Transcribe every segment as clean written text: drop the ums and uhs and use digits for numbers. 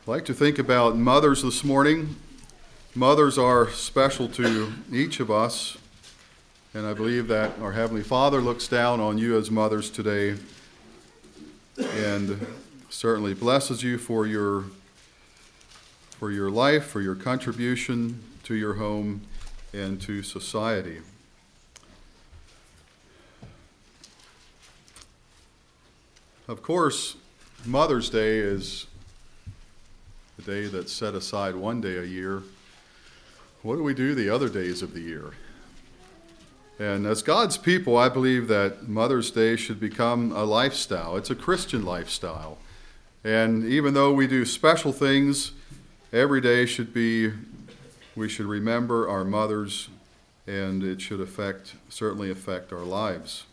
I'd like to think about mothers this morning. Mothers are special to each of us, and I believe that our Heavenly Father looks down on you as mothers today and certainly blesses you for your life, for your contribution to your home and to society. Of course, Mother's Day is the day that's set aside one day a year. What do we do the other days of the year? And as God's people, I believe that Mother's Day should become a lifestyle. It's a Christian lifestyle. And even though we do special things, every day we should remember our mothers, and it should certainly affect our lives.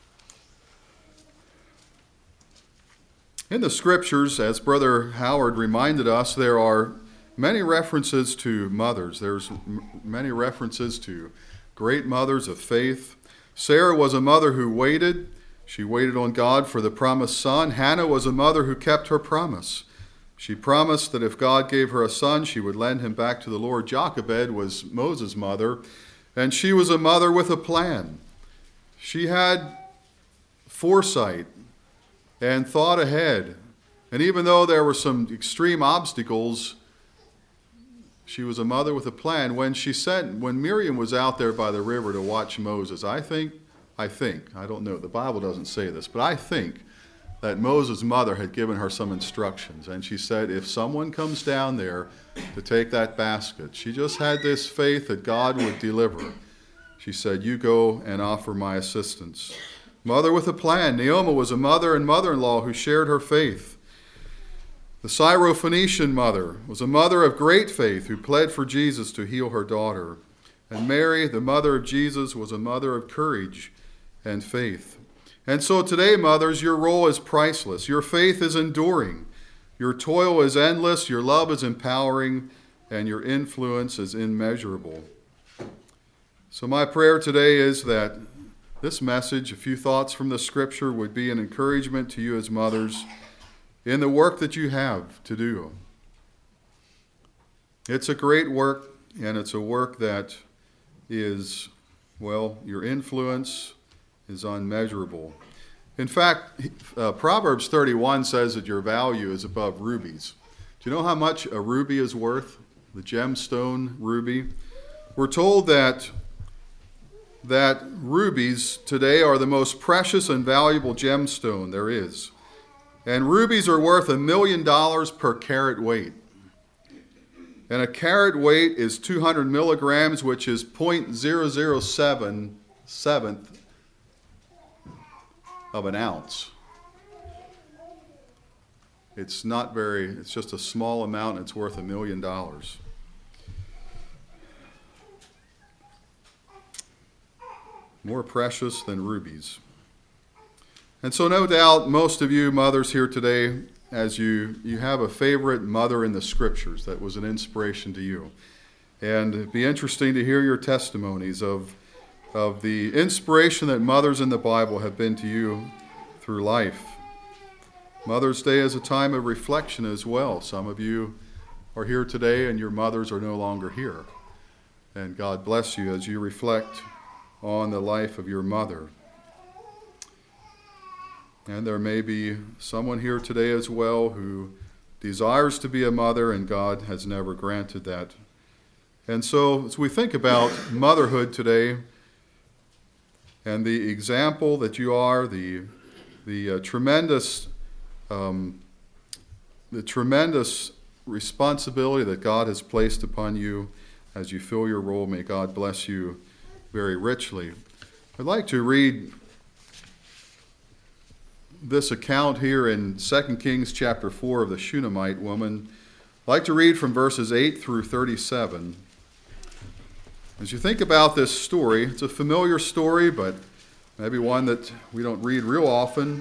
In the Scriptures, as Brother Howard reminded us, there are many references to mothers. There's many references to great mothers of faith. Sarah was a mother who waited. She waited on God for the promised son. Hannah was a mother who kept her promise. She promised that if God gave her a son, she would lend him back to the Lord. Jochebed was Moses' mother, and she was a mother with a plan. She had foresight and thought ahead. And even though there were some extreme obstacles, she was a mother with a plan. When Miriam was out there by the river to watch Moses, I think, I don't know, the Bible doesn't say this, but I think that Moses' mother had given her some instructions. And she said, if someone comes down there to take that basket, she just had this faith that God would deliver. She said, you go and offer my assistance. Mother with a plan. Naomi was a mother and mother-in-law who shared her faith. The Syrophoenician mother was a mother of great faith who pled for Jesus to heal her daughter. And Mary, the mother of Jesus, was a mother of courage and faith. And so today, mothers, your role is priceless. Your faith is enduring. Your toil is endless. Your love is empowering. And your influence is immeasurable. So my prayer today is that this message, a few thoughts from the Scripture, would be an encouragement to you as mothers in the work that you have to do. It's a great work, and it's a work that is, your influence is unmeasurable. In fact, Proverbs 31 says that your value is above rubies. Do you know how much a ruby is worth? The gemstone ruby? We're told that rubies today are the most precious and valuable gemstone there is. And rubies are worth $1 million per carat weight. And a carat weight is 200 milligrams, which is 0.007 of an ounce. It's just a small amount, and it's worth $1 million. More precious than rubies. And so no doubt most of you mothers here today, as you have a favorite mother in the Scriptures that was an inspiration to you. And it'd be interesting to hear your testimonies of the inspiration that mothers in the Bible have been to you through life. Mother's Day is a time of reflection as well. Some of you are here today and your mothers are no longer here. And God bless you as you reflect on the life of your mother. And there may be someone here today as well who desires to be a mother, and God has never granted that. And so as we think about motherhood today and the example that you are, the tremendous responsibility that God has placed upon you as you fill your role, may God bless you very richly. I'd like to read this account here in 2 Kings chapter 4 of the Shunammite woman. I'd like to read from verses 8 through 37. As you think about this story, it's a familiar story, but maybe one that we don't read real often.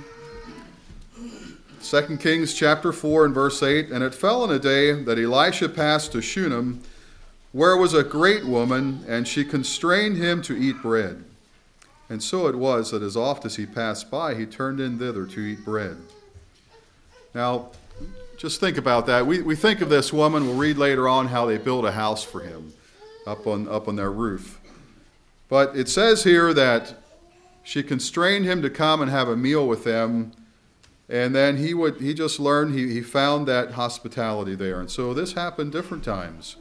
2 Kings chapter 4 and verse 8, and it fell in a day that Elisha passed to Shunem, where was a great woman, and she constrained him to eat bread. And so it was that as oft as he passed by, he turned in thither to eat bread. Now, just think about that. We think of this woman. We'll read later on how they built a house for him up on their roof. But it says here that she constrained him to come and have a meal with them, and then he just learned, he found that hospitality there. And so this happened different times.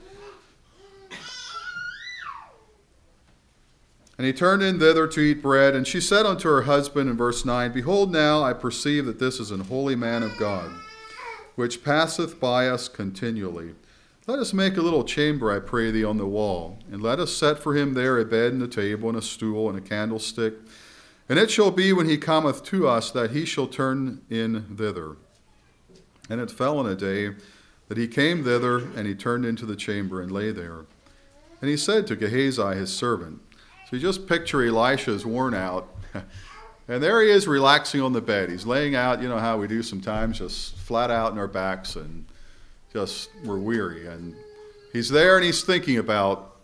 And he turned in thither to eat bread, and she said unto her husband in verse 9, Behold now, I perceive that this is an holy man of God, which passeth by us continually. Let us make a little chamber, I pray thee, on the wall, and let us set for him there a bed and a table and a stool and a candlestick. And it shall be when he cometh to us that he shall turn in thither. And it fell on a day that he came thither, and he turned into the chamber and lay there. And he said to Gehazi his servant, so you just picture Elisha is worn out, and there he is relaxing on the bed. He's laying out, you know how we do sometimes, just flat out in our backs, and just we're weary. And he's there and he's thinking about,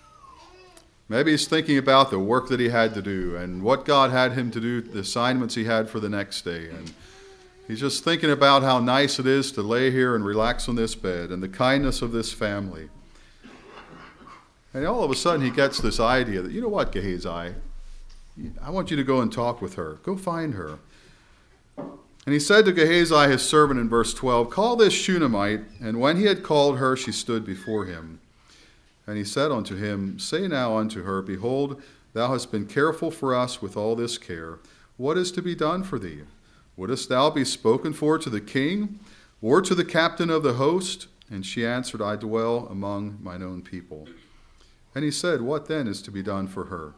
maybe he's thinking about the work that he had to do and what God had him to do, the assignments he had for the next day. And he's just thinking about how nice it is to lay here and relax on this bed and the kindness of this family. And all of a sudden he gets this idea that, you know what, Gehazi, I want you to go and talk with her. Go find her. And he said to Gehazi his servant in verse 12, Call this Shunammite. And when he had called her, she stood before him. And he said unto him, Say now unto her, Behold, thou hast been careful for us with all this care. What is to be done for thee? Wouldest thou be spoken for to the king, or to the captain of the host? And she answered, I dwell among mine own people. And he said, What then is to be done for her?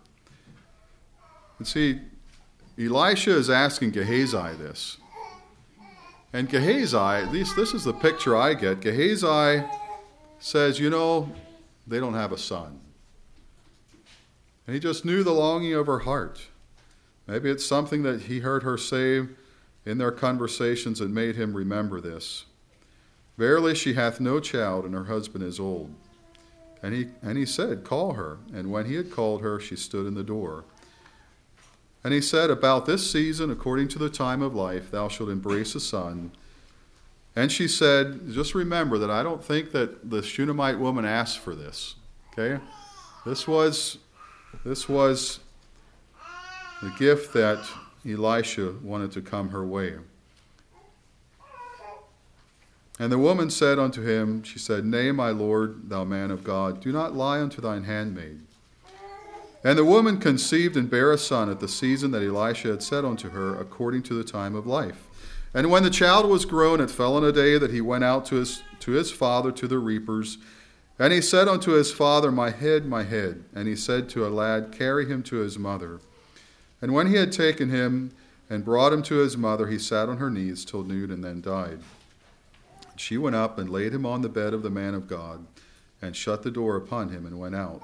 And see, Elisha is asking Gehazi this. And Gehazi, at least this is the picture I get, Gehazi says, you know, they don't have a son. And he just knew the longing of her heart. Maybe it's something that he heard her say in their conversations that made him remember this. Verily she hath no child, and her husband is old. And he said, Call her. And when he had called her, she stood in the door. And he said, About this season, according to the time of life, thou shalt embrace a son. And she said, just remember that I don't think that the Shunammite woman asked for this. Okay? This was the gift that Elisha wanted to come her way. And the woman said unto him, she said, Nay, my lord, thou man of God, do not lie unto thine handmaid. And the woman conceived and bare a son at the season that Elisha had said unto her, according to the time of life. And when the child was grown, it fell on a day that he went out to his father to the reapers. And he said unto his father, My head, my head. And he said to a lad, Carry him to his mother. And when he had taken him and brought him to his mother, he sat on her knees till noon and then died. She went up and laid him on the bed of the man of God, and shut the door upon him, and went out.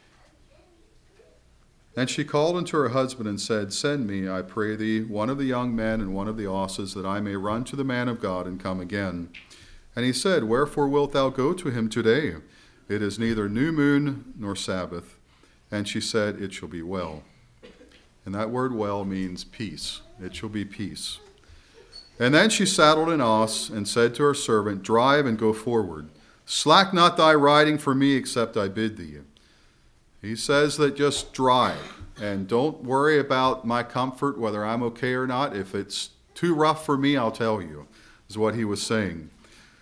And she called unto her husband and said, Send me, I pray thee, one of the young men and one of the asses, that I may run to the man of God and come again. And he said, Wherefore wilt thou go to him today? It is neither new moon nor Sabbath. And she said, It shall be well. And that word well means peace. It shall be peace. And then she saddled an ass and said to her servant, Drive and go forward. Slack not thy riding for me, except I bid thee. He says that just drive, and don't worry about my comfort, whether I'm okay or not. If it's too rough for me, I'll tell you, is what he was saying.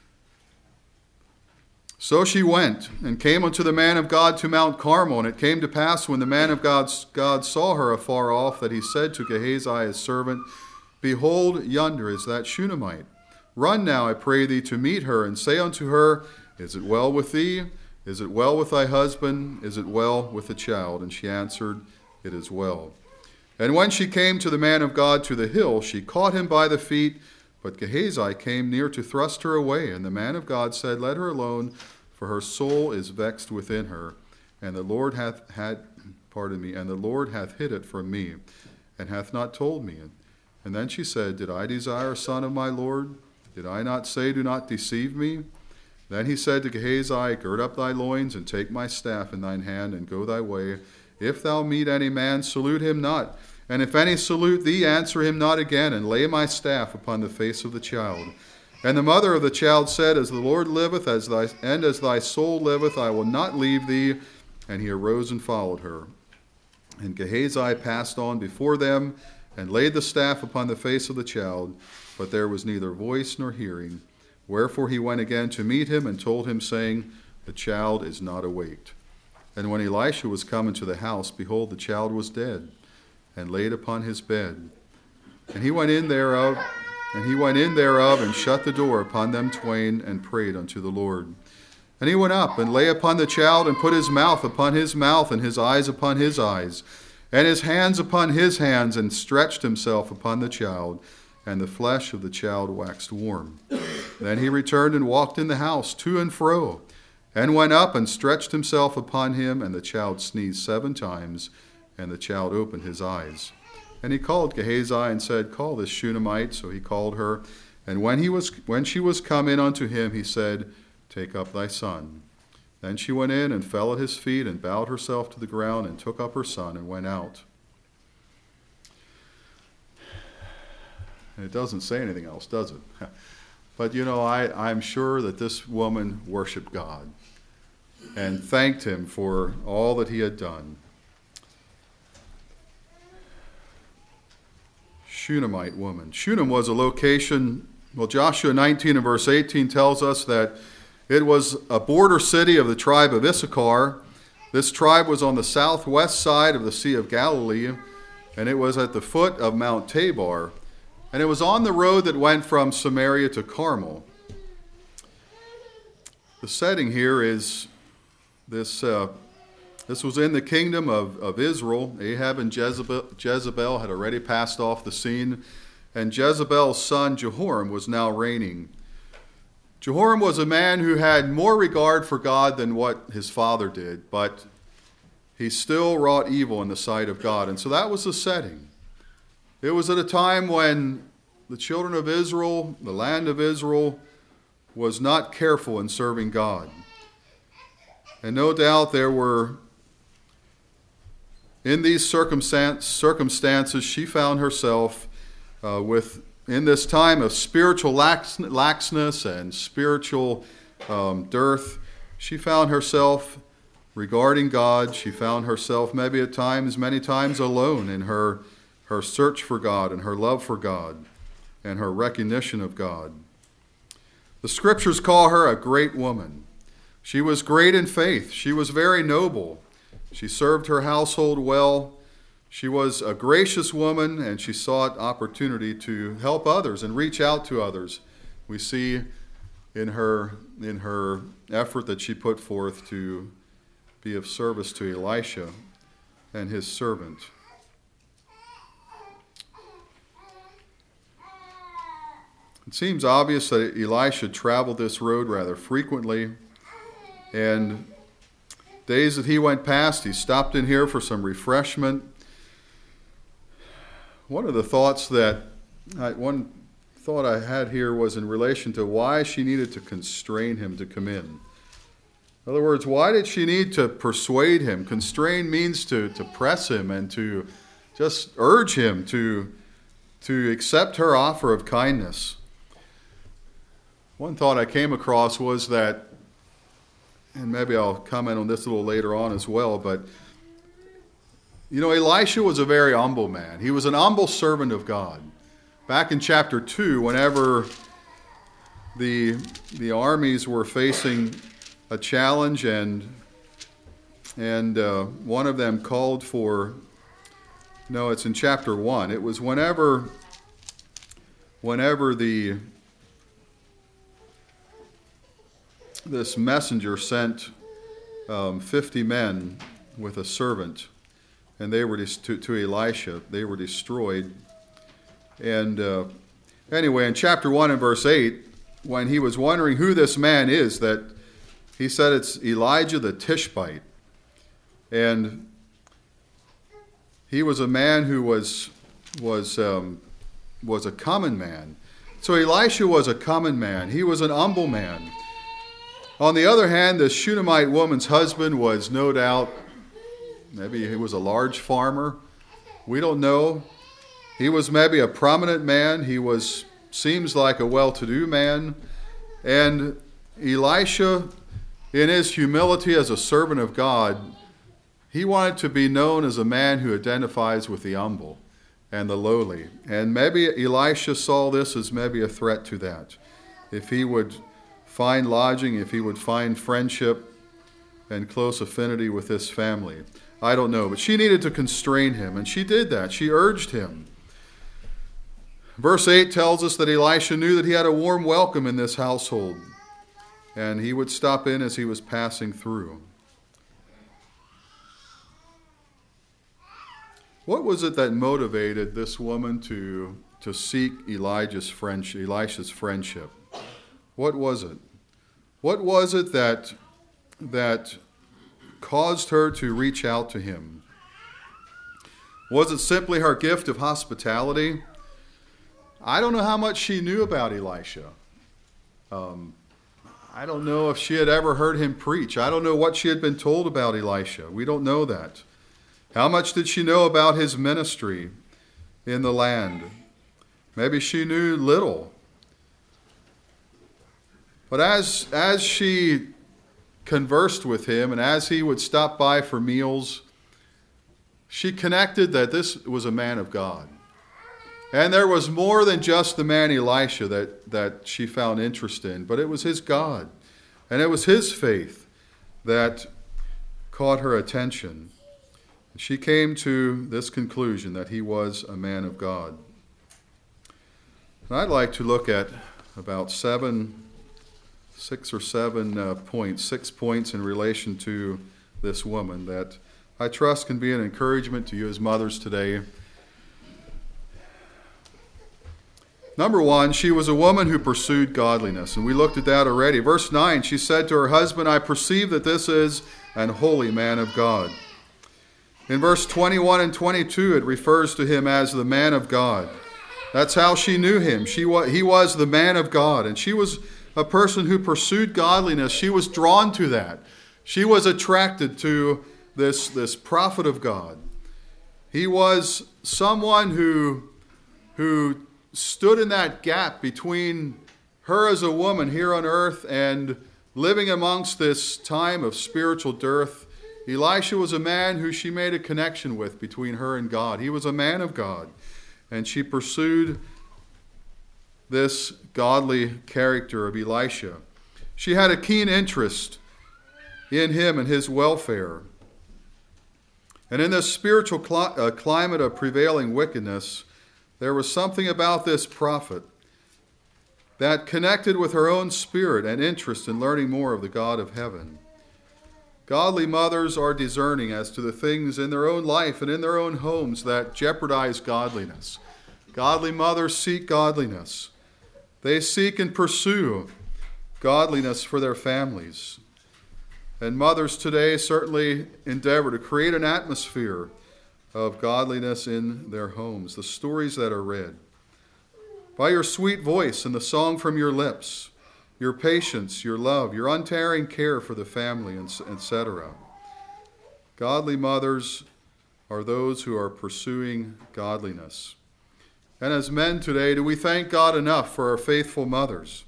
So she went and came unto the man of God to Mount Carmel. And it came to pass, when the man of God saw her afar off, that he said to Gehazi his servant, Behold, yonder is that Shunammite. Run now, I pray thee, to meet her, and say unto her, Is it well with thee? Is it well with thy husband? Is it well with the child? And she answered, It is well. And when she came to the man of God to the hill, she caught him by the feet, but Gehazi came near to thrust her away. And the man of God said, Let her alone, for her soul is vexed within her, and the Lord hath hid it from me, and hath not told me. And then she said, Did I desire a son of my Lord? Did I not say, Do not deceive me? Then he said to Gehazi, Gird up thy loins, and take my staff in thine hand, and go thy way. If thou meet any man, salute him not. And if any salute thee, answer him not again, and lay my staff upon the face of the child. And the mother of the child said, As the Lord liveth, as thy soul liveth, I will not leave thee. And he arose and followed her. And Gehazi passed on before them, and laid the staff upon the face of the child, but there was neither voice nor hearing. Wherefore he went again to meet him, and told him, saying, The child is not awaked. And when Elisha was come into the house, behold, the child was dead, and laid upon his bed. And he went in thereof, and shut the door upon them twain, and prayed unto the Lord. And he went up, and lay upon the child, and put his mouth upon his mouth, and his eyes upon his eyes, and his hands upon his hands, and stretched himself upon the child, and the flesh of the child waxed warm. Then he returned and walked in the house to and fro, and went up and stretched himself upon him, and the child sneezed 7 times, and the child opened his eyes. And he called Gehazi and said, Call this Shunammite. So he called her. And when she was come in unto him, he said, Take up thy son. Then she went in and fell at his feet, and bowed herself to the ground, and took up her son, and went out. And it doesn't say anything else, does it? But I'm sure that this woman worshiped God and thanked him for all that he had done. Shunammite woman. Shunem was a location, Joshua 19 and verse 18 tells us that it was a border city of the tribe of Issachar. This tribe was on the southwest side of the Sea of Galilee, and it was at the foot of Mount Tabor, and it was on the road that went from Samaria to Carmel. The setting here is this was in the kingdom of Israel. Ahab and Jezebel had already passed off the scene, and Jezebel's son Jehoram was now reigning. Jehoram was a man who had more regard for God than what his father did, but he still wrought evil in the sight of God. And so that was the setting. It was at a time when the children of Israel, the land of Israel, was not careful in serving God. And no doubt there were, in these circumstances, she found herself in this time of spiritual laxness and spiritual dearth. She found herself regarding God. She found herself many times alone in her search for God and her love for God and her recognition of God. The scriptures call her a great woman. She was great in faith. She was very noble. She served her household well. She was a gracious woman, and she sought opportunity to help others and reach out to others. We see in her effort that she put forth to be of service to Elisha and his servant. It seems obvious that Elisha traveled this road rather frequently, and days that he went past, he stopped in here for some refreshment. One thought I had here was in relation to why she needed to constrain him to come in. In other words, why did she need to persuade him? Constrain means to press him and to just urge him to accept her offer of kindness. One thought I came across was that, and maybe I'll comment on this a little later on as well, but Elisha was a very humble man. He was an humble servant of God. Back in chapter 2, whenever the armies were facing a challenge and one of them called for, no, it's in chapter 1. It was whenever this messenger sent 50 men with a servant, and they were to Elisha. They were destroyed. And anyway, in chapter 1 and verse 8, when he was wondering who this man is, that he said it's Elijah the Tishbite. And he was a man who was a common man. So Elisha was a common man. He was an humble man. On the other hand, the Shunammite woman's husband was no doubt, maybe he was a large farmer. We don't know. He was maybe a prominent man. He was seems like a well-to-do man. And Elisha, in his humility as a servant of God, he wanted to be known as a man who identifies with the humble and the lowly. And maybe Elisha saw this as maybe a threat to that. If he would find lodging, if he would find friendship and close affinity with this family. I don't know, but she needed to constrain him, and she did that. She urged him. Verse 8 tells us that Elisha knew that he had a warm welcome in this household, and he would stop in as he was passing through. What was it that motivated this woman to seek Elisha's friendship? What was it? What was it that caused her to reach out to him? Was it simply her gift of hospitality? I don't know how much she knew about Elisha. I don't know if she had ever heard him preach. I don't know what she had been told about Elisha. We don't know that. How much did she know about his ministry in the land? Maybe she knew little. But as she conversed with him and as he would stop by for meals, she connected that this was a man of God. And there was more than just the man Elisha that she found interest in, but it was his God. And it was his faith that caught her attention. She came to this conclusion that he was a man of God. And I'd like to look at about 6 or 7 points, 6 points in relation to this woman that I trust can be an encouragement to you as mothers today. Number 1, she was a woman who pursued godliness, and we looked at that already. Verse 9, she said to her husband, I perceive that this is an holy man of God. In verse 21 and 22, it refers to him as the man of God. That's how she knew him. He was the man of God, and she was a person who pursued godliness. She was drawn to that. She was attracted to this prophet of God. He was someone who stood in that gap between her as a woman here on earth and living amongst this time of spiritual dearth. Elisha was a man who she made a connection with between her and God. He was a man of God, and she pursued this godly character of Elisha. She had a keen interest in him and his welfare. And in this spiritual climate of prevailing wickedness, there was something about this prophet that connected with her own spirit and interest in learning more of the God of heaven. Godly mothers are discerning as to the things in their own life and in their own homes that jeopardize godliness. Godly mothers seek godliness. They seek and pursue godliness for their families. And mothers today certainly endeavor to create an atmosphere of godliness in their homes. The stories that are read. By your sweet voice and the song from your lips, your patience, your love, your untiring care for the family, etc. Godly mothers are those who are pursuing godliness. And as men today, do we thank God enough for our faithful mothers?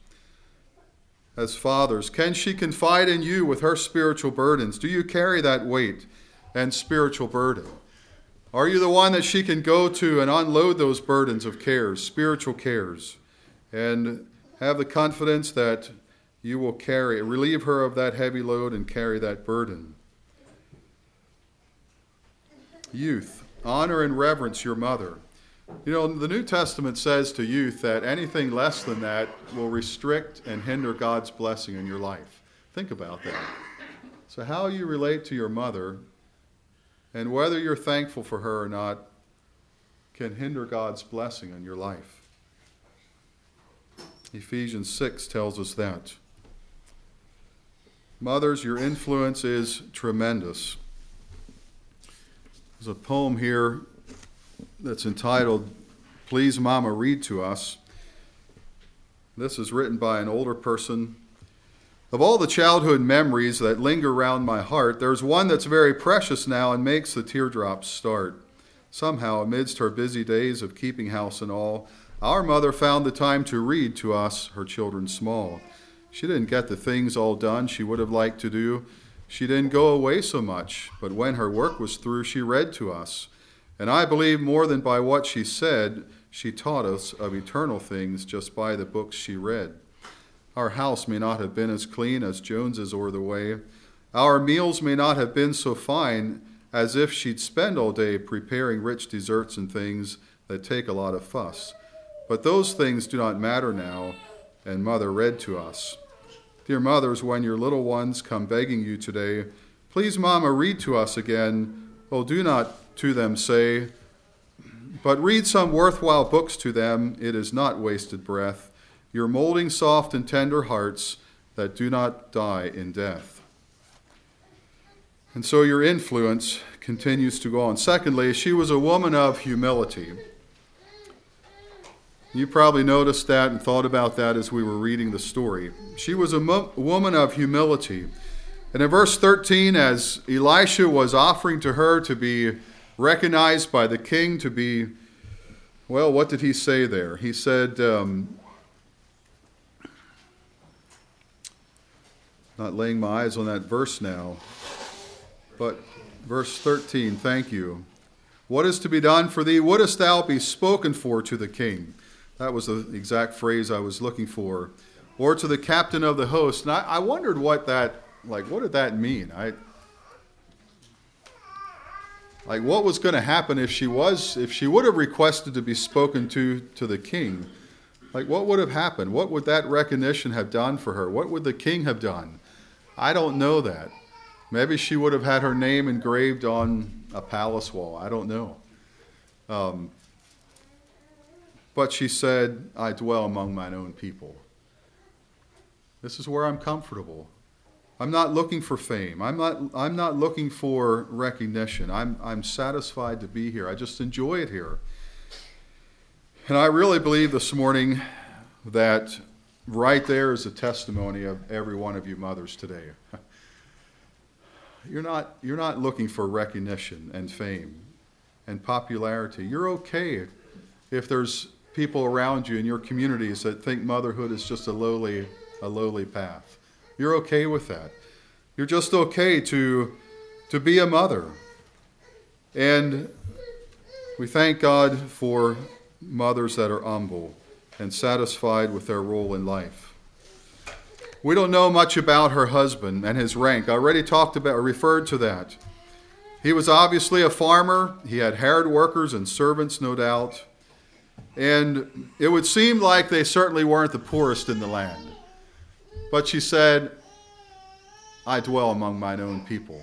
As fathers, can she confide in you with her spiritual burdens? Do you carry that weight and spiritual burden? Are you the one that she can go to and unload those burdens of cares, spiritual cares, and have the confidence that you will relieve her of that heavy load and carry that burden? Youth, honor and reverence your mother. You know, the New Testament says to youth that anything less than that will restrict and hinder God's blessing in your life. Think about that. So how you relate to your mother and whether you're thankful for her or not can hinder God's blessing in your life. Ephesians 6 tells us that. Mothers, your influence is tremendous. There's a poem here that's entitled, Please Mama, Read to Us. This is written by an older person. Of all the childhood memories that linger round my heart, there's one that's very precious now and makes the teardrops start. Somehow, amidst her busy days of keeping house and all, Our mother found the time to read to us, her children small. She didn't get the things all done she would have liked to do. She didn't go away so much, but when her work was through, she read to us. And I believe more than by what she said, she taught us of eternal things just by the books she read. Our house may not have been as clean as Jones's o'er the way. Our meals may not have been so fine as if she'd spend all day preparing rich desserts and things that take a lot of fuss. But those things do not matter now, and Mother read to us. Dear mothers, when your little ones come begging you today, please, Mama, read to us again. Oh, do not to them say, but read some worthwhile books to them. It is not wasted breath. You're molding soft and tender hearts that do not die in death. And so your influence continues to go on. Secondly, she was a woman of humility. You probably noticed that and thought about that as we were reading the story. She was a woman of humility. And in verse 13, as Elisha was offering to her to be recognized by the king to be, well, what did he say there? He said, not laying my eyes on that verse now, but verse 13, thank you. What is to be done for thee? Wouldest thou be spoken for to the king? That was the exact phrase I was looking for. Or to the captain of the host. And I wondered what did that mean? What was going to happen if she would have requested to be spoken to the king? What would have happened? What would that recognition have done for her? What would the king have done? I don't know that. Maybe she would have had her name engraved on a palace wall. I don't know. But she said, I dwell among mine own people. This is where I'm comfortable. I'm not looking for fame. I'm not looking for recognition. I'm satisfied to be here. I just enjoy it here. And I really believe this morning that right there is a testimony of every one of you mothers today. You're not looking for recognition and fame and popularity. You're okay if there's people around you in your communities that think motherhood is just a lowly path. You're okay with that. You're just okay to be a mother. And we thank God for mothers that are humble and satisfied with their role in life. We don't know much about her husband and his rank. I already referred to that. He was obviously a farmer. He had hired workers and servants, no doubt. And it would seem like they certainly weren't the poorest in the land. But she said, I dwell among mine own people.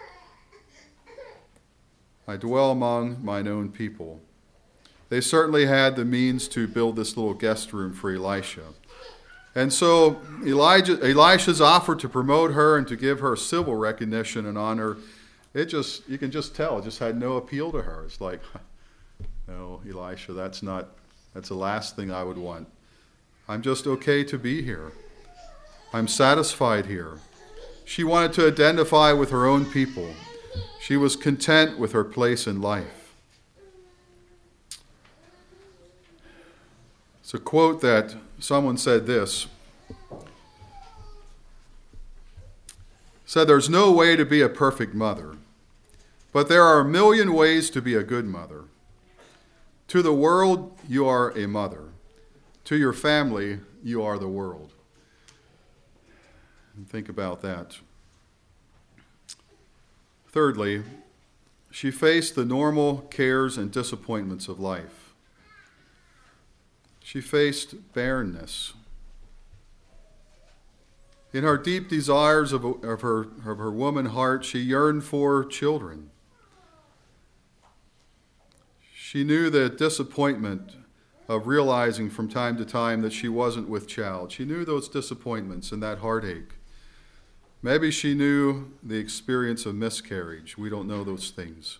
I dwell among mine own people. They certainly had the means to build this little guest room for Elisha. And so Elisha's offer to promote her and to give her civil recognition and honor, you can just tell, it just had no appeal to her. It's like, no, Elisha, that's the last thing I would want. I'm just okay to be here. I'm satisfied here. She wanted to identify with her own people. She was content with her place in life. It's a quote that someone said this. Said, there's no way to be a perfect mother, but there are a million ways to be a good mother. To the world, you are a mother. To your family, you are the world. And think about that. Thirdly, she faced the normal cares and disappointments of life. She faced barrenness. In her deep desires of her woman heart, she yearned for children. She knew the disappointment of realizing from time to time that she wasn't with child. She knew those disappointments and that heartache. Maybe she knew the experience of miscarriage. We don't know those things.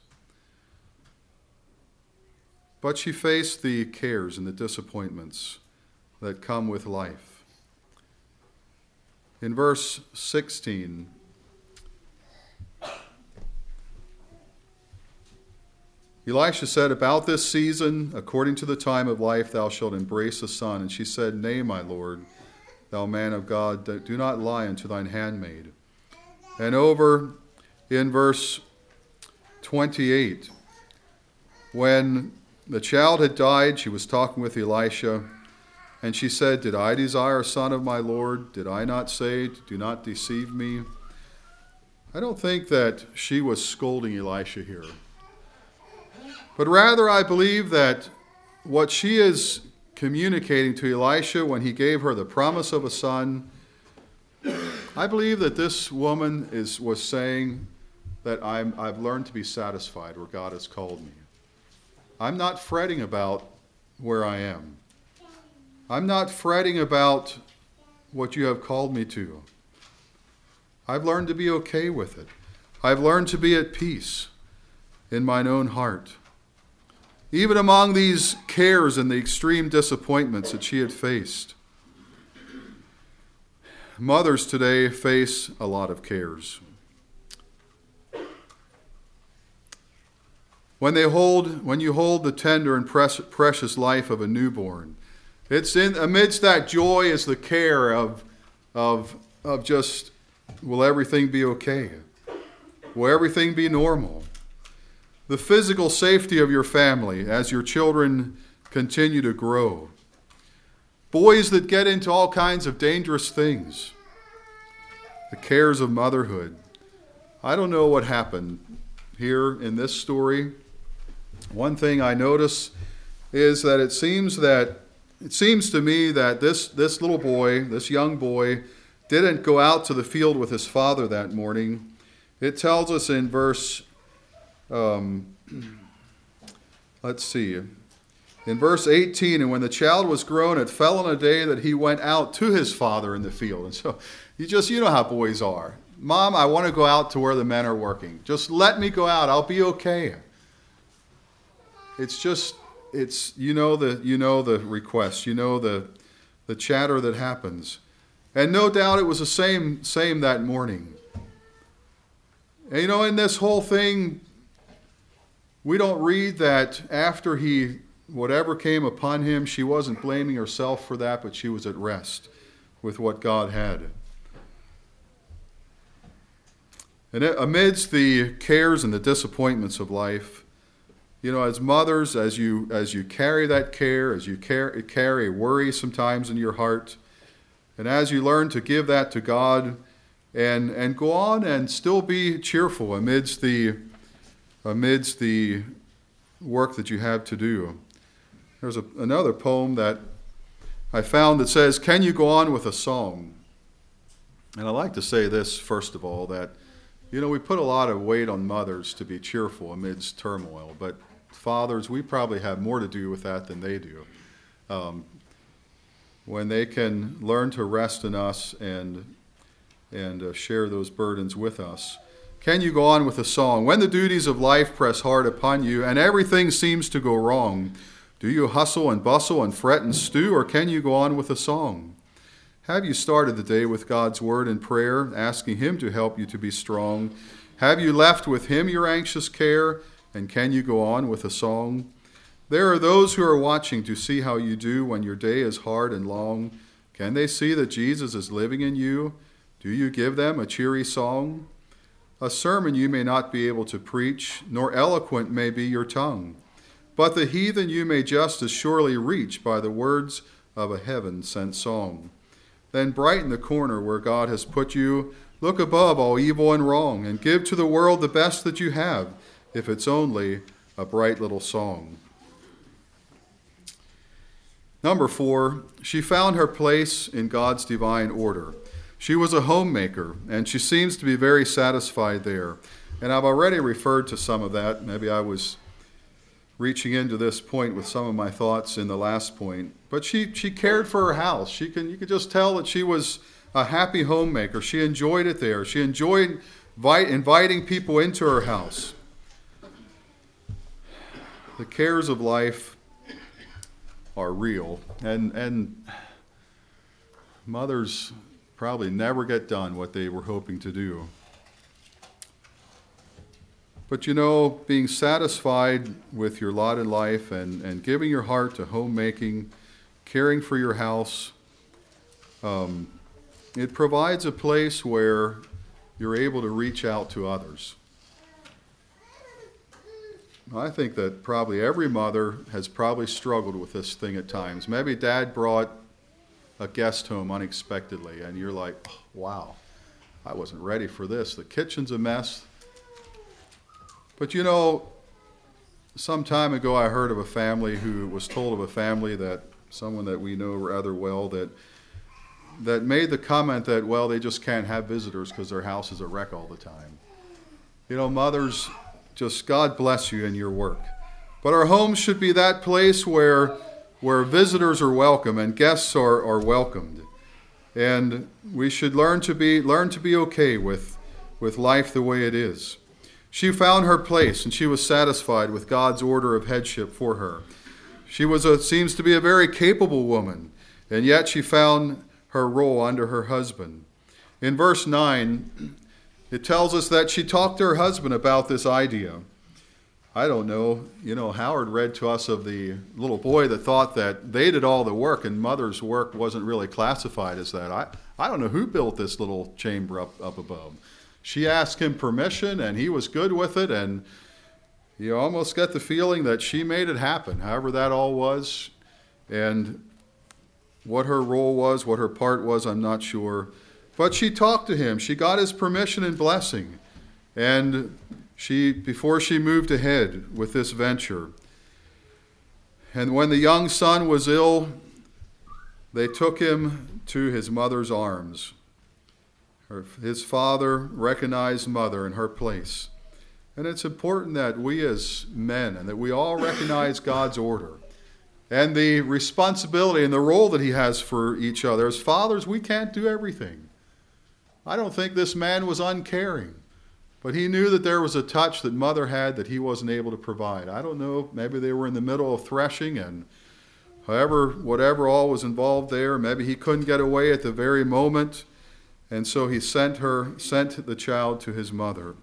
But she faced the cares and the disappointments that come with life. In verse 16, Elisha said, "About this season, according to the time of life, thou shalt embrace a son." And she said, "Nay, my Lord, thou man of God, do not lie unto thine handmaid." And over in verse 28, when the child had died, she was talking with Elisha, and she said, "Did I desire a son of my Lord? Did I not say, do not deceive me?" I don't think that she was scolding Elisha here. But rather, I believe that what she is communicating to Elisha when he gave her the promise of a son, I believe that this woman was saying that I've learned to be satisfied where God has called me. I'm not fretting about where I am. I'm not fretting about what you have called me to. I've learned to be okay with it. I've learned to be at peace in mine own heart. Even among these cares and the extreme disappointments that she had faced. Mothers today face a lot of cares. When you hold the tender and precious life of a newborn, it's amidst that joy is the care of just, will everything be okay? Will everything be normal? The physical safety of your family as your children continue to grow. Boys that get into all kinds of dangerous things. The cares of motherhood. I don't know what happened here in this story. One thing I notice is that it seems to me that this little boy, this young boy, didn't go out to the field with his father that morning. It tells us in verse, in verse 18, "And when the child was grown, it fell on a day that he went out to his father in the field." And so you know how boys are. "Mom, I want to go out to where the men are working. Just let me go out. I'll be okay." You know the request. You know the chatter that happens. And no doubt it was the same that morning. And in this whole thing, we don't read that after whatever came upon him, she wasn't blaming herself for that, but she was at rest with what God had. And amidst the cares and the disappointments of life, as mothers, as you carry that care, as you carry worry sometimes in your heart, and as you learn to give that to God and go on and still be cheerful amidst the work that you have to do. There's another poem that I found that says, "Can you go on with a song?" And I like to say this, first of all, that we put a lot of weight on mothers to be cheerful amidst turmoil, but fathers, we probably have more to do with that than they do. When they can learn to rest in us and share those burdens with us. Can you go on with a song? When the duties of life press hard upon you and everything seems to go wrong, do you hustle and bustle and fret and stew, or can you go on with a song? Have you started the day with God's word and prayer, asking Him to help you to be strong? Have you left with Him your anxious care, and can you go on with a song? There are those who are watching to see how you do when your day is hard and long. Can they see that Jesus is living in you? Do you give them a cheery song? A sermon you may not be able to preach, nor eloquent may be your tongue. But the heathen you may just as surely reach by the words of a heaven-sent song. Then brighten the corner where God has put you. Look above all evil and wrong, and give to the world the best that you have, if it's only a bright little song. Number 4, she found her place in God's divine order. She was a homemaker, and she seems to be very satisfied there. And I've already referred to some of that. Maybe I was reaching into this point with some of my thoughts in the last point. But she cared for her house. You could just tell that she was a happy homemaker. She enjoyed it there. She enjoyed inviting people into her house. The cares of life are real, and mothers probably never get done what they were hoping to do. But being satisfied with your lot in life and giving your heart to homemaking, caring for your house, it provides a place where you're able to reach out to others. I think that probably every mother has probably struggled with this thing at times. Maybe dad brought a guest home unexpectedly, and you're like, oh, wow, I wasn't ready for this. The kitchen's a mess. But some time ago I heard of a family who was told of a family that someone that we know rather well that made the comment that, well, they just can't have visitors because their house is a wreck all the time. Mothers, just God bless you in your work. But our homes should be that place where visitors are welcome and guests are welcomed. And we should learn to be okay with life the way it is. She found her place, and she was satisfied with God's order of headship for her. She seems to be a very capable woman, and yet she found her role under her husband. In verse 9, it tells us that she talked to her husband about this idea. I don't know, Howard read to us of the little boy that thought that they did all the work and mother's work wasn't really classified as that. I don't know who built this little chamber up above. She asked him permission, and he was good with it, and you almost get the feeling that she made it happen, however that all was. And what her role was, what her part was, I'm not sure. But she talked to him. She got his permission and blessing. And before she moved ahead with this venture. And when the young son was ill, they took him to his mother's arms. His father recognized mother in her place. And it's important that we as men and that we all recognize God's order and the responsibility and the role that he has for each other. As fathers, we can't do everything. I don't think this man was uncaring, but he knew that there was a touch that mother had that he wasn't able to provide. I don't know, maybe they were in the middle of threshing, and whatever all was involved there, maybe he couldn't get away at the very moment. And so he sent the child to his mother.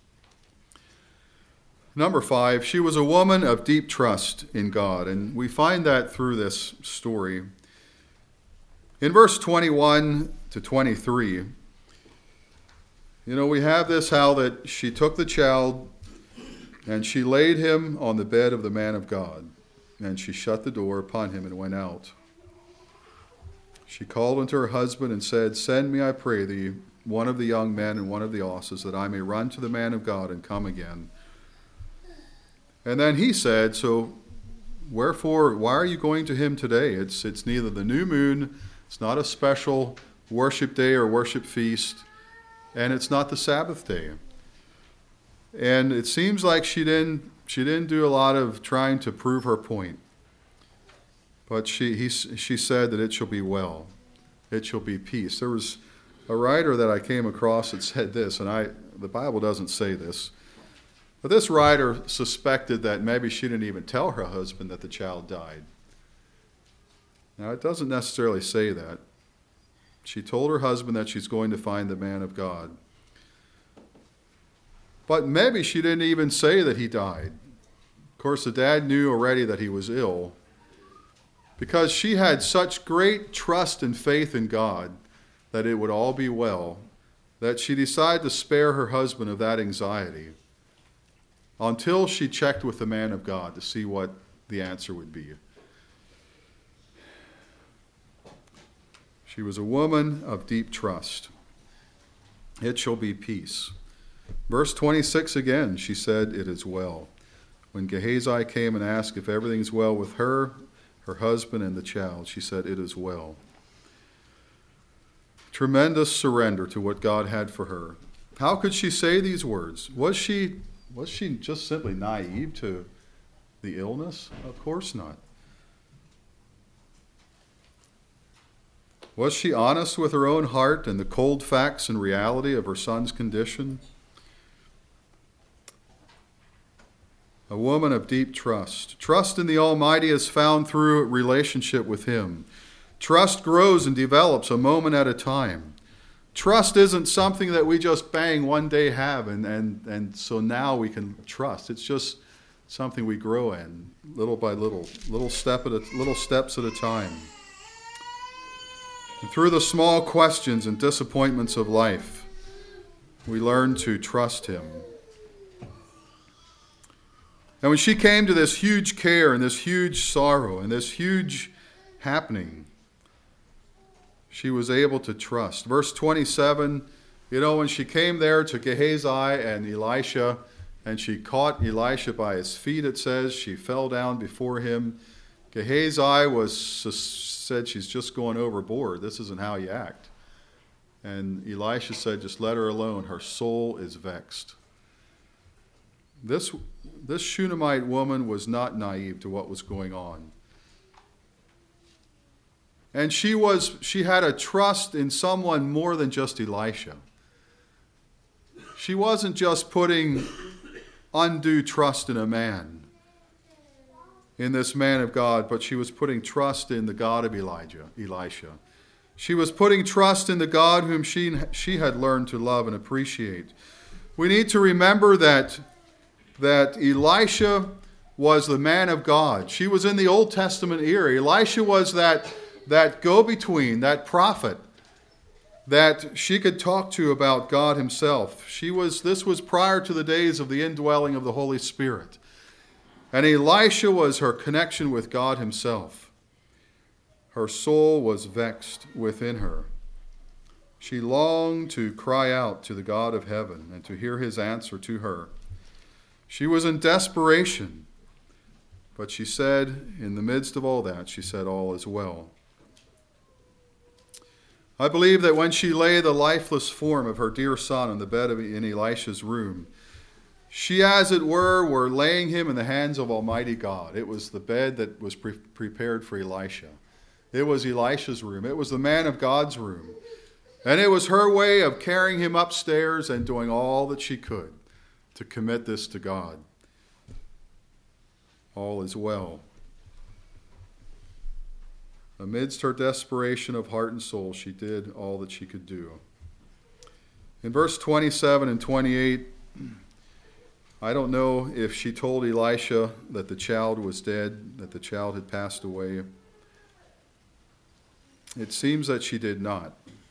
Number 5, she was a woman of deep trust in God. And we find that through this story. In verse 21 to 23, we have this, how that she took the child and she laid him on the bed of the man of God. And she shut the door upon him and went out. She called unto her husband and said, Send me, I pray thee, one of the young men and one of the asses, that I may run to the man of God and come again. And then he said, So wherefore, why are you going to him today? It's neither the new moon, it's not a special worship day or worship feast, and it's not the Sabbath day. And it seems like she didn't do a lot of trying to prove her point. But she said that it shall be well. It shall be peace. There was a writer that I came across that said this, and the Bible doesn't say this, but this writer suspected that maybe she didn't even tell her husband that the child died. Now, it doesn't necessarily say that. She told her husband that she's going to find the man of God. But maybe she didn't even say that he died. Of course, the dad knew already that he was ill, because she had such great trust and faith in God that it would all be well, that she decided to spare her husband of that anxiety until she checked with the man of God to see what the answer would be. She was a woman of deep trust. It shall be peace. Verse 26 again, she said, It is well. When Gehazi came and asked if everything's well with her husband, and the child, she said, It is well. Tremendous surrender to what God had for her. How could she say these words? Was she just simply naive to the illness? Of course not. Was she honest with her own heart and the cold facts and reality of her son's condition? A woman of deep trust. Trust in the Almighty is found through a relationship with Him. Trust grows and develops a moment at a time. trust isn't something that we just bang one day have and so now we can trust. It's just something we grow in little by little, little steps at a time. And through the small questions and disappointments of life, we learn to trust him. And when she came to this huge care and this huge sorrow and this huge happening, she was able to trust. Verse 27, when she came there to Gehazi and Elisha, and she caught Elisha by his feet, it says, she fell down before him. Gehazi said, she's just going overboard. This isn't how you act. And Elisha said, just let her alone. Her soul is vexed. This Shunammite woman was not naive to what was going on. And she had a trust in someone more than just Elisha. She wasn't just putting undue trust in a man, in this man of God, but she was putting trust in the God of Elisha. She was putting trust in the God whom she had learned to love and appreciate. We need to remember that Elisha was the man of God. She was in the Old Testament era. Elisha was that go-between, that prophet that she could talk to about God himself. This was prior to the days of the indwelling of the Holy Spirit. And Elisha was her connection with God himself. Her soul was vexed within her. She longed to cry out to the God of heaven and to hear his answer to her. She was in desperation, but she said, in the midst of all that, she said, all is well. I believe that when she lay the lifeless form of her dear son on the bed in Elisha's room, she, as it were laying him in the hands of Almighty God. It was the bed that was prepared for Elisha. It was Elisha's room. It was the man of God's room. And it was her way of carrying him upstairs and doing all that she could to commit this to God. All is well. Amidst her desperation of heart and soul, she did all that she could do. In verse 27 and 28, I don't know if she told Elisha that the child was dead, that the child had passed away. It seems that she did not.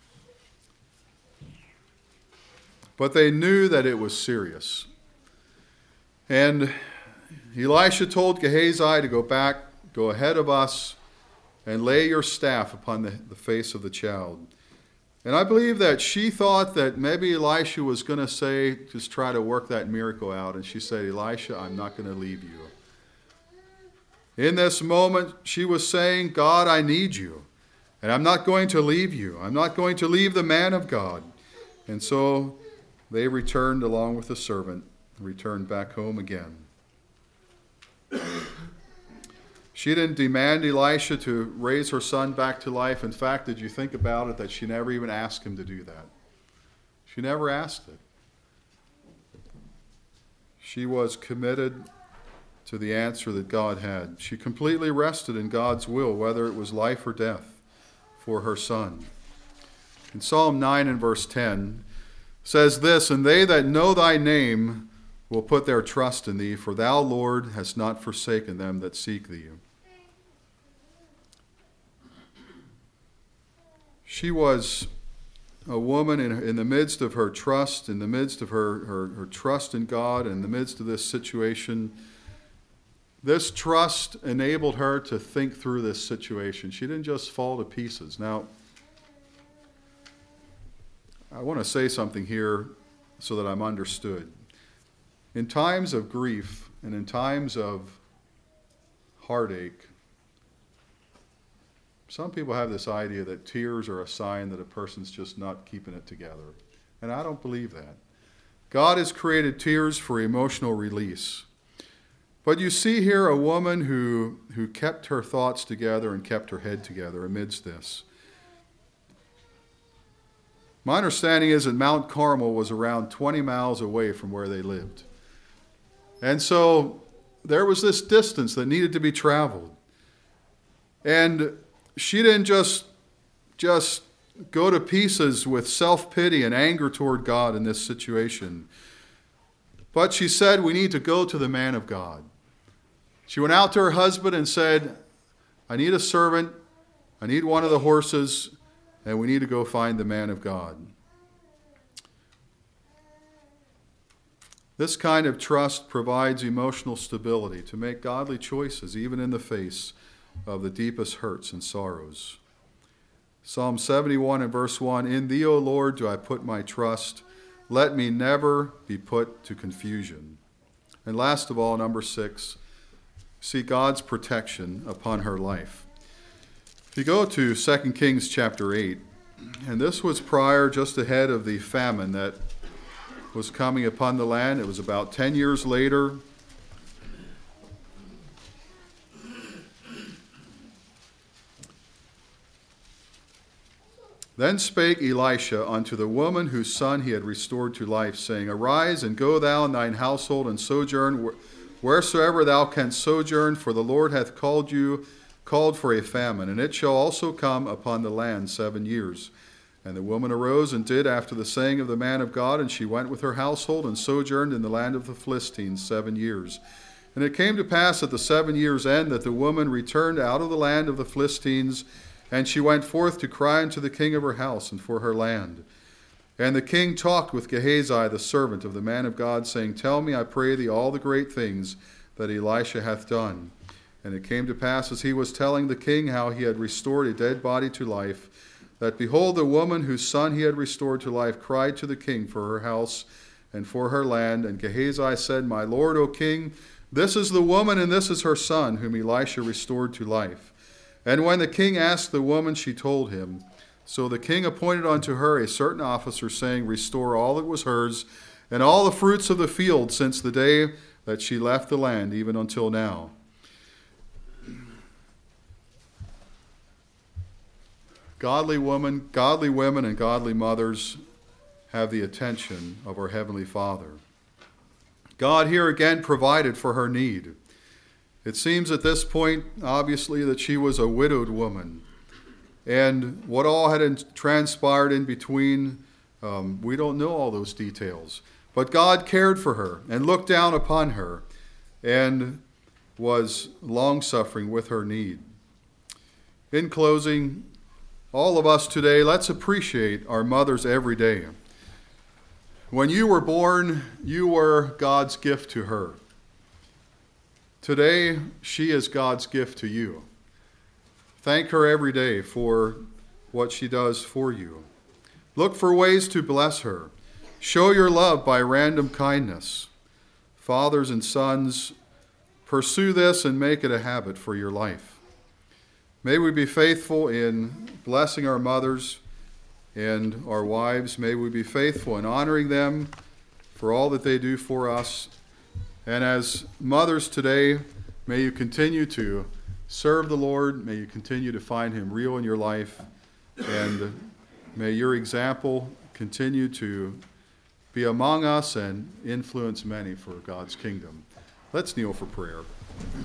But they knew that it was serious. And Elisha told Gehazi to go ahead of us, and lay your staff upon the face of the child. And I believe that she thought that maybe Elisha was going to say, just try to work that miracle out. And she said, Elisha, I'm not going to leave you. In this moment, she was saying, God, I need you. And I'm not going to leave you. I'm not going to leave the man of God. And so they returned along with the servant, returned back home again. She didn't demand Elisha to raise her son back to life. In fact, did you think about it that she never even asked him to do that? She never asked it. She was committed to the answer that God had. She completely rested in God's will, whether it was life or death for her son. In Psalm 9 and verse 10 says this, and they that know thy name will put their trust in thee, for thou, Lord, hast not forsaken them that seek thee. She was a woman in the midst of her trust, in the midst of her trust in God, in the midst of this situation. This trust enabled her to think through this situation. She didn't just fall to pieces. Now, I want to say something here so that I'm understood. In times of grief and in times of heartache, some people have this idea that tears are a sign that a person's just not keeping it together. And I don't believe that. God has created tears for emotional release. But you see here a woman who kept her thoughts together and kept her head together amidst this. My understanding is that Mount Carmel was around 20 miles away from where they lived. And so there was this distance that needed to be traveled. And she didn't just go to pieces with self-pity and anger toward God in this situation. But she said, we need to go to the man of God. She went out to her husband and said, I need a servant, I need one of the horses, and we need to go find the man of God. This kind of trust provides emotional stability to make godly choices, even in the face of the deepest hurts and sorrows. Psalm 71 and verse 1, In thee, O Lord, do I put my trust. Let me never be put to confusion. And last of all, number 6, see God's protection upon her life. If you go to 2 Kings chapter 8, and this was prior, just ahead of the famine that was coming upon the land. It was about 10 years later. Then spake Elisha unto the woman whose son he had restored to life, saying, Arise, and go thou and thine household, and sojourn wheresoever thou canst sojourn, for the Lord hath called for a famine, and it shall also come upon the land 7 years. And the woman arose and did after the saying of the man of God, and she went with her household and sojourned in the land of the Philistines 7 years. And it came to pass at the 7 years' end that the woman returned out of the land of the Philistines, and she went forth to cry unto the king of her house and for her land. And the king talked with Gehazi the servant of the man of God, saying, Tell me, I pray thee, all the great things that Elisha hath done. And it came to pass, as he was telling the king how he had restored a dead body to life, that behold, the woman whose son he had restored to life cried to the king for her house and for her land. And Gehazi said, My lord, O king, this is the woman, and this is her son, whom Elisha restored to life. And when the king asked the woman, she told him. So the king appointed unto her a certain officer, saying, Restore all that was hers, and all the fruits of the field, since the day that she left the land, even until now. Godly women, and godly mothers have the attention of our Heavenly Father. God here again provided for her need. It seems at this point, obviously, that she was a widowed woman. And what all had transpired in between, we don't know all those details. But God cared for her and looked down upon her and was long-suffering with her need. In closing, all of us today, let's appreciate our mothers every day. When you were born, you were God's gift to her. Today, she is God's gift to you. Thank her every day for what she does for you. Look for ways to bless her. Show your love by random kindness. Fathers and sons, pursue this and make it a habit for your life. May we be faithful in blessing our mothers and our wives. May we be faithful in honoring them for all that they do for us. And as mothers today, may you continue to serve the Lord. May you continue to find Him real in your life. And may your example continue to be among us and influence many for God's kingdom. Let's kneel for prayer.